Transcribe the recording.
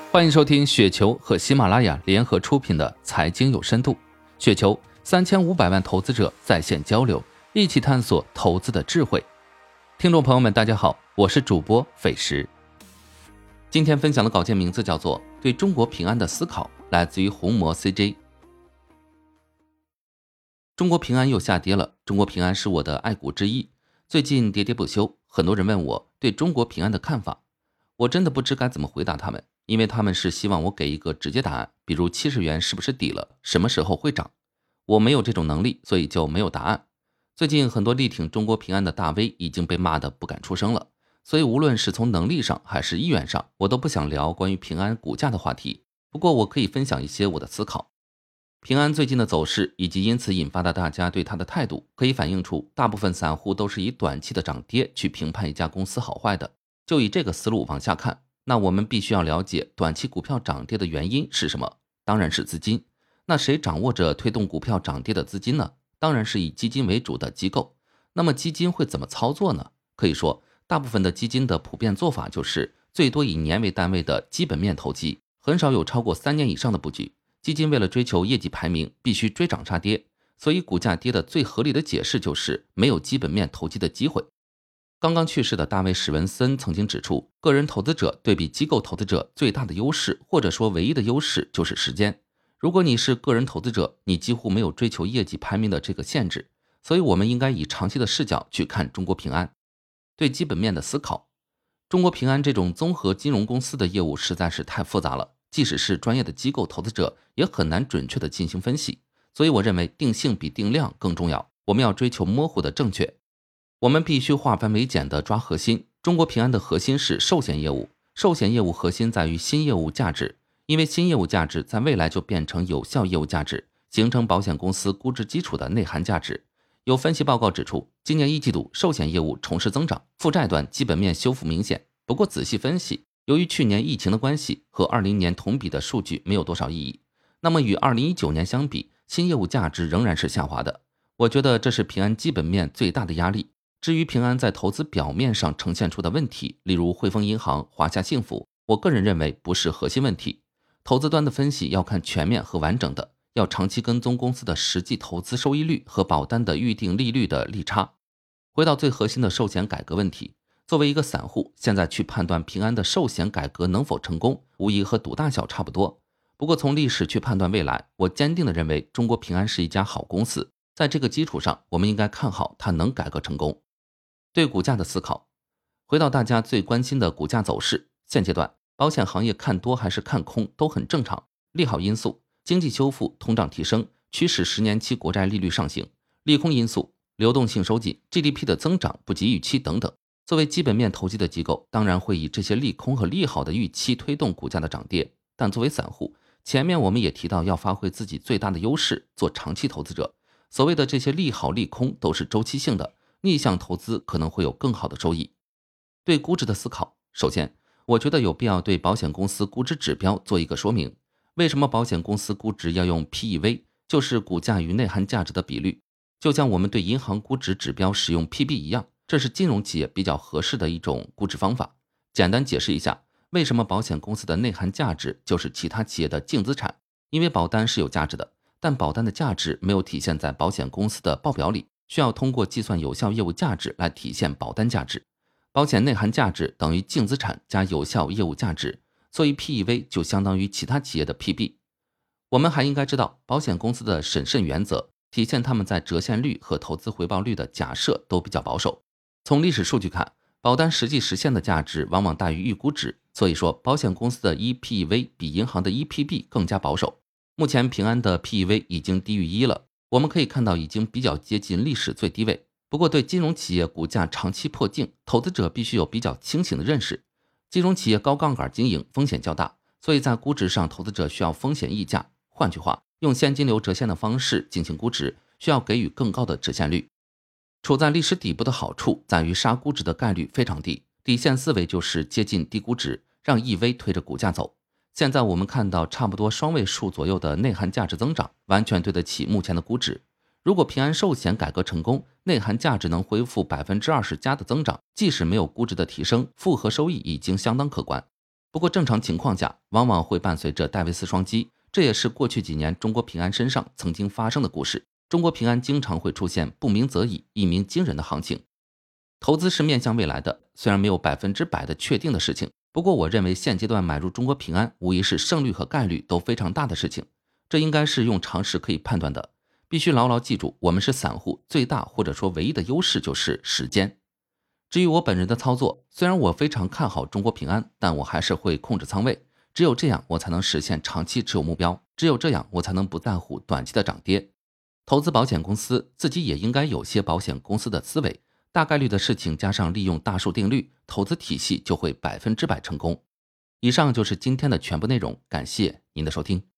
欢迎收听雪球和喜马拉雅联合出品的财经有深度。雪球3500万投资者在线交流，一起探索投资的智慧。听众朋友们大家好，我是主播斐石。今天分享的稿件名字叫做对中国平安的思考，来自于红魔 CJ。 中国平安又下跌了，中国平安是我的爱股之一，最近喋喋不休，很多人问我对中国平安的看法，我真的不知该怎么回答他们，因为他们是希望我给一个直接答案，比如70元是不是底了，什么时候会涨。我没有这种能力，所以就没有答案。最近很多力挺中国平安的大 V 已经被骂得不敢出声了，所以无论是从能力上还是意愿上，我都不想聊关于平安股价的话题。不过我可以分享一些我的思考。平安最近的走势以及因此引发的大家对它的态度，可以反映出大部分散户都是以短期的涨跌去评判一家公司好坏的。就以这个思路往下看，那我们必须要了解短期股票涨跌的原因是什么？当然是资金。那谁掌握着推动股票涨跌的资金呢？当然是以基金为主的机构。那么基金会怎么操作呢？可以说大部分的基金的普遍做法就是最多以年为单位的基本面投机，很少有超过3年以上的布局。基金为了追求业绩排名，必须追涨杀跌，所以股价跌的最合理的解释就是没有基本面投机的机会。刚刚去世的大卫史文森曾经指出，个人投资者对比机构投资者最大的优势，或者说唯一的优势就是时间。如果你是个人投资者，你几乎没有追求业绩排名的这个限制，所以我们应该以长期的视角去看中国平安。对基本面的思考，中国平安这种综合金融公司的业务实在是太复杂了，即使是专业的机构投资者也很难准确的进行分析，所以我认为定性比定量更重要，我们要追求模糊的正确。我们必须化繁为简的抓核心。中国平安的核心是寿险业务，寿险业务核心在于新业务价值，因为新业务价值在未来就变成有效业务价值，形成保险公司估值基础的内涵价值。有分析报告指出，今年1季度寿险业务重拾增长，负债端基本面修复明显。不过仔细分析，由于去年疫情的关系，和20年同比的数据没有多少意义。那么与2019年相比，新业务价值仍然是下滑的。我觉得这是平安基本面最大的压力。至于平安在投资表面上呈现出的问题，例如汇丰银行、华夏幸福，我个人认为不是核心问题。投资端的分析要看全面和完整的，要长期跟踪公司的实际投资收益率和保单的预定利率的利差。回到最核心的寿险改革问题，作为一个散户，现在去判断平安的寿险改革能否成功，无疑和赌大小差不多。不过从历史去判断未来，我坚定地认为中国平安是一家好公司，在这个基础上，我们应该看好它能改革成功。对股价的思考，回到大家最关心的股价走势，现阶段保险行业看多还是看空都很正常。利好因素，经济修复、通胀提升，驱使10年期国债利率上行；利空因素，流动性收紧， GDP 的增长不及预期等等。作为基本面投机的机构，当然会以这些利空和利好的预期推动股价的涨跌，但作为散户，前面我们也提到要发挥自己最大的优势，做长期投资者。所谓的这些利好利空都是周期性的，逆向投资可能会有更好的收益。对估值的思考，首先我觉得有必要对保险公司估值指标做一个说明。为什么保险公司估值要用 PEV， 就是股价与内涵价值的比率，就像我们对银行估值指标使用 PB 一样，这是金融企业比较合适的一种估值方法。简单解释一下，为什么保险公司的内涵价值就是其他企业的净资产，因为保单是有价值的，但保单的价值没有体现在保险公司的报表里，需要通过计算有效业务价值来体现保单价值。保险内涵价值等于净资产加有效业务价值，所以 PEV 就相当于其他企业的 PB。 我们还应该知道保险公司的审慎原则，体现他们在折现率和投资回报率的假设都比较保守。从历史数据看，保单实际实现的价值往往大于预估值，所以说保险公司的 PEV 比银行的 PB 更加保守。目前平安的 PEV 已经低于1了，我们可以看到已经比较接近历史最低位。不过对金融企业股价长期破净，投资者必须有比较清醒的认识。金融企业高杠杆经营，风险较大，所以在估值上投资者需要风险溢价，换句话，用现金流折现的方式进行估值，需要给予更高的折现率。处在历史底部的好处在于杀估值的概率非常低，底线思维就是接近低估值，让 EV 推着股价走。现在我们看到差不多双位数左右的内涵价值增长，完全对得起目前的估值。如果平安寿险改革成功，内涵价值能恢复20%加的增长，即使没有估值的提升，复合收益已经相当可观。 不过正常情况下，往往会伴随着戴维斯双击，这也是过去几年中国平安身上曾经发生的故事。中国平安经常会出现不鸣则已，一鸣惊人的行情。投资是面向未来的，虽然没有100%的确定的事情，不过我认为现阶段买入中国平安无疑是胜率和概率都非常大的事情，这应该是用常识可以判断的。必须牢牢记住，我们是散户，最大或者说唯一的优势就是时间。至于我本人的操作，虽然我非常看好中国平安，但我还是会控制仓位，只有这样我才能实现长期持有目标，只有这样我才能不在乎短期的涨跌。投资保险公司，自己也应该有些保险公司的思维，大概率的事情加上利用大数定律，投资体系就会100%成功。以上就是今天的全部内容，感谢您的收听。